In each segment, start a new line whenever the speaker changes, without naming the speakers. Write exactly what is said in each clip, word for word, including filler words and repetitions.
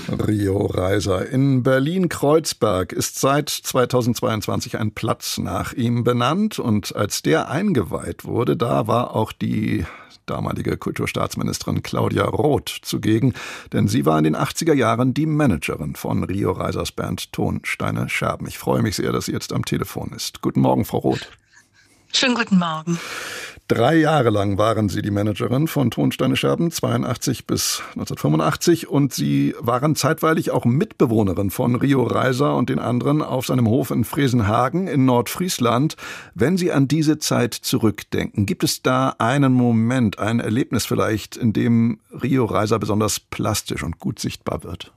Rio Reiser in Berlin-Kreuzberg ist seit zweitausendzweiundzwanzig ein Platz nach ihm benannt. Und als der eingeweiht wurde, da war auch die damalige Kulturstaatsministerin Claudia Roth zugegen. Denn sie war in den achtziger Jahren die Managerin von Rio Reisers Band Tonsteine Scherben. Ich freue mich sehr, dass sie jetzt am Telefon ist. Guten Morgen, Frau Roth.
Schönen guten Morgen.
Drei Jahre lang waren Sie die Managerin von Tonsteine Scherben, zweiundachtzig bis neunzehnhundertfünfundachtzig, und Sie waren zeitweilig auch Mitbewohnerin von Rio Reiser und den anderen auf seinem Hof in Fresenhagen in Nordfriesland. Wenn Sie an diese Zeit zurückdenken, gibt es da einen Moment, ein Erlebnis vielleicht, in dem Rio Reiser besonders plastisch und gut sichtbar wird?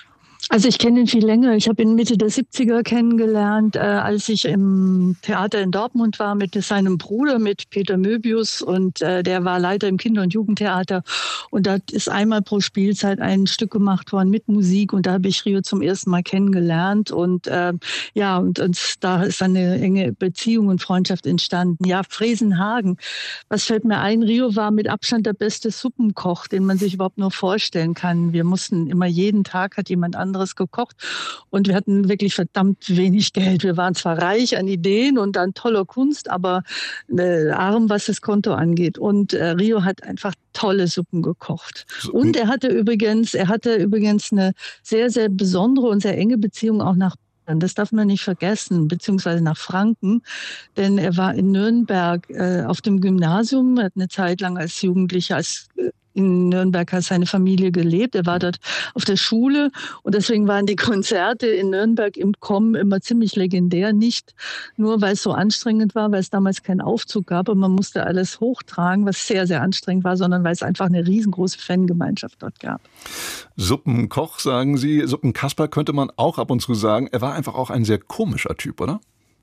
Also ich kenne ihn viel länger. Ich habe ihn Mitte der siebziger kennengelernt, äh, als ich im Theater in Dortmund war mit seinem Bruder, mit Peter Möbius. Und äh, der war Leiter im Kinder- und Jugendtheater. Und da ist einmal pro Spielzeit ein Stück gemacht worden mit Musik. Und da habe ich Rio zum ersten Mal kennengelernt. Und äh, ja, und, und da ist eine enge Beziehung und Freundschaft entstanden. Ja, Fresenhagen. Was fällt mir ein? Rio war mit Abstand der beste Suppenkoch, den man sich überhaupt nur vorstellen kann. Wir mussten immer jeden Tag, hat jemand anderes gekocht, und wir hatten wirklich verdammt wenig Geld. Wir waren zwar reich an Ideen und an toller Kunst, aber äh, arm, was das Konto angeht. Und äh, Rio hat einfach tolle Suppen gekocht. Und er hatte übrigens, er hatte übrigens eine sehr, sehr besondere und sehr enge Beziehung auch nach Bayern. Das darf man nicht vergessen, beziehungsweise nach Franken, denn er war in Nürnberg äh, auf dem Gymnasium, er hat eine Zeit lang als Jugendlicher, als äh, in Nürnberg hat seine Familie gelebt. Er war dort auf der Schule, und deswegen waren die Konzerte in Nürnberg im Kommen immer ziemlich legendär. Nicht nur, weil es so anstrengend war, weil es damals keinen Aufzug gab und man musste alles hochtragen, was sehr, sehr anstrengend war, sondern weil es einfach eine riesengroße Fangemeinschaft dort gab.
Suppenkoch, sagen Sie. Suppenkasper könnte man auch ab und zu sagen. Er war einfach auch ein sehr komischer Typ, oder?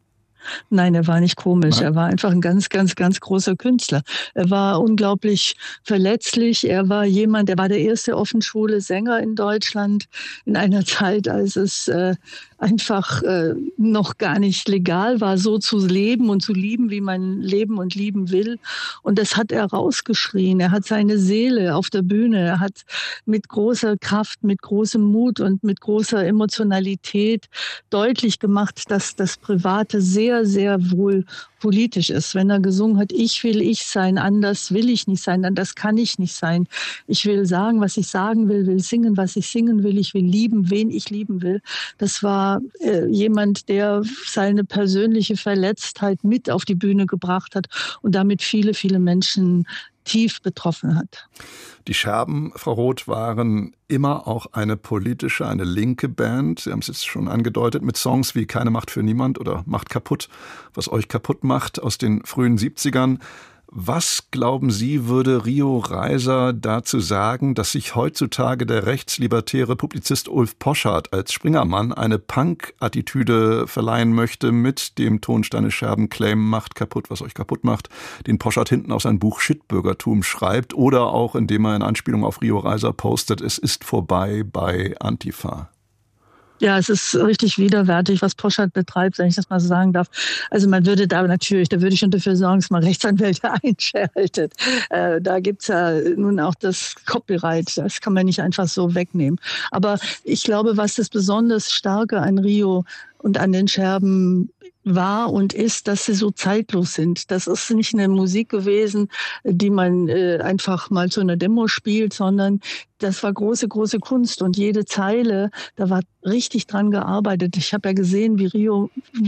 Nein, er war nicht komisch.
Nein.
Er war einfach ein ganz, ganz, ganz großer Künstler. Er war unglaublich verletzlich. Er war jemand, er war der erste offenschwule Sänger in Deutschland in einer Zeit, als es äh, einfach äh, noch gar nicht legal war, so zu leben und zu lieben, wie man leben und lieben will. Und das hat er rausgeschrien. Er hat seine Seele auf der Bühne. Er hat mit großer Kraft, mit großem Mut und mit großer Emotionalität deutlich gemacht, dass das Private sehr, sehr wohl politisch ist. Wenn er gesungen hat, ich will ich sein, anders will ich nicht sein, anders kann ich nicht sein. Ich will sagen, was ich sagen will, will singen, was ich singen will. Ich will lieben, wen ich lieben will. Das war äh, jemand, der seine persönliche Verletztheit mit auf die Bühne gebracht hat und damit viele, viele Menschen tief betroffen hat.
Die Scherben, Frau Roth, waren immer auch eine politische, eine linke Band. Sie haben es jetzt schon angedeutet, mit Songs wie Keine Macht für niemand oder Macht kaputt, was euch kaputt macht, aus den frühen siebzigern. Was, glauben Sie, würde Rio Reiser dazu sagen, dass sich heutzutage der rechtslibertäre Publizist Ulf Poschardt als Springermann eine Punk-Attitüde verleihen möchte mit dem Tonsteine Scherben-Claim Macht kaputt, was euch kaputt macht, den Poschardt hinten auf sein Buch Shitbürgertum schreibt, oder auch indem er in Anspielung auf Rio Reiser postet, es ist vorbei bei Antifa?
Ja, es ist richtig widerwärtig, was Poschardt betreibt, wenn ich das mal so sagen darf. Also man würde da natürlich, da würde ich schon dafür sorgen, dass man Rechtsanwälte einschaltet. Äh, da gibt's ja nun auch das Copyright, das kann man nicht einfach so wegnehmen. Aber ich glaube, was das besonders Starke an Rio und an den Scherben war und ist, dass sie so zeitlos sind. Das ist nicht eine Musik gewesen, die man äh, einfach mal zu einer Demo spielt, sondern das war große, große Kunst. Und jede Zeile, da war richtig dran gearbeitet. Ich habe ja gesehen, wie Rio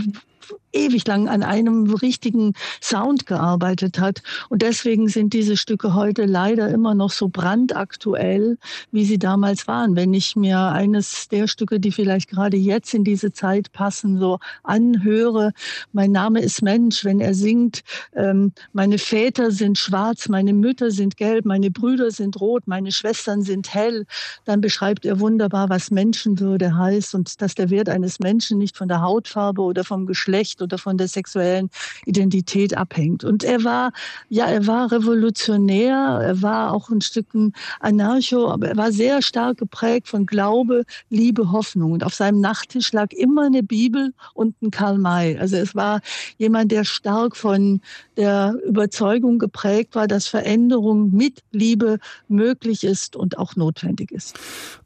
ewig lang an einem richtigen Sound gearbeitet hat. Und deswegen sind diese Stücke heute leider immer noch so brandaktuell, wie sie damals waren. Wenn ich mir eines der Stücke, die vielleicht gerade jetzt in diese Zeit passen, so anhöre, mein Name ist Mensch, wenn er singt, ähm, meine Väter sind schwarz, meine Mütter sind gelb, meine Brüder sind rot, meine Schwestern sind hell, dann beschreibt er wunderbar, was Menschenwürde heißt und dass der Wert eines Menschen nicht von der Hautfarbe oder vom Geschlecht oder von der sexuellen Identität abhängt. Und er war, ja, er war revolutionär, er war auch ein Stück ein Anarcho, aber er war sehr stark geprägt von Glaube, Liebe, Hoffnung. Und auf seinem Nachttisch lag immer eine Bibel und ein Karl May. Also es war jemand, der stark von der Überzeugung geprägt war, dass Veränderung mit Liebe möglich ist und auch notwendig ist.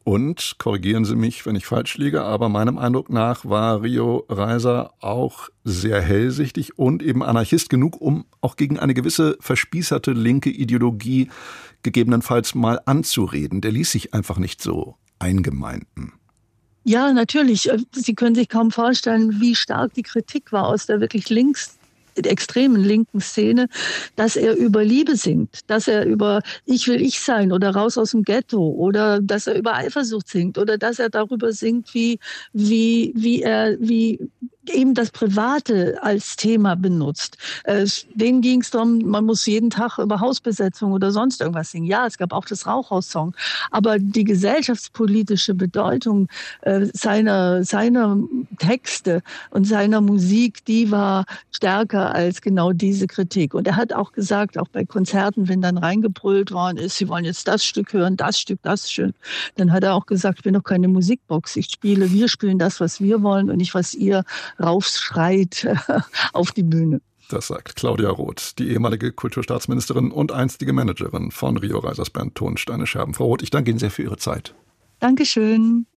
Und, korrigieren Sie mich, wenn ich falsch liege, aber meinem Eindruck nach war Rio Reiser auch sehr hellsichtig und eben Anarchist genug, um auch gegen eine gewisse verspießerte linke Ideologie gegebenenfalls mal anzureden. Der ließ sich einfach nicht so eingemeinden.
Ja, natürlich. Sie können sich kaum vorstellen, wie stark die Kritik war aus der wirklich links der extremen linken Szene, dass er über Liebe singt, dass er über Ich will ich sein oder Raus aus dem Ghetto oder dass er über Eifersucht singt oder dass er darüber singt, wie, wie, wie er, wie eben das Private als Thema benutzt. Denen ging es darum, man muss jeden Tag über Hausbesetzung oder sonst irgendwas singen. Ja, es gab auch das Rauchhaus-Song, aber die gesellschaftspolitische Bedeutung äh, seiner, seiner Texte und seiner Musik, die war stärker als genau diese Kritik. Und er hat auch gesagt, auch bei Konzerten, wenn dann reingebrüllt worden ist, sie wollen jetzt das Stück hören, das Stück, das Stück, dann hat er auch gesagt, ich bin doch keine Musikbox, ich spiele, wir spielen das, was wir wollen und nicht, was ihr raufschreit auf die Bühne.
Das sagt Claudia Roth, die ehemalige Kulturstaatsministerin und einstige Managerin von Rio Reisers Band Tonsteine Scherben. Frau Roth, ich danke Ihnen sehr für Ihre Zeit.
Dankeschön.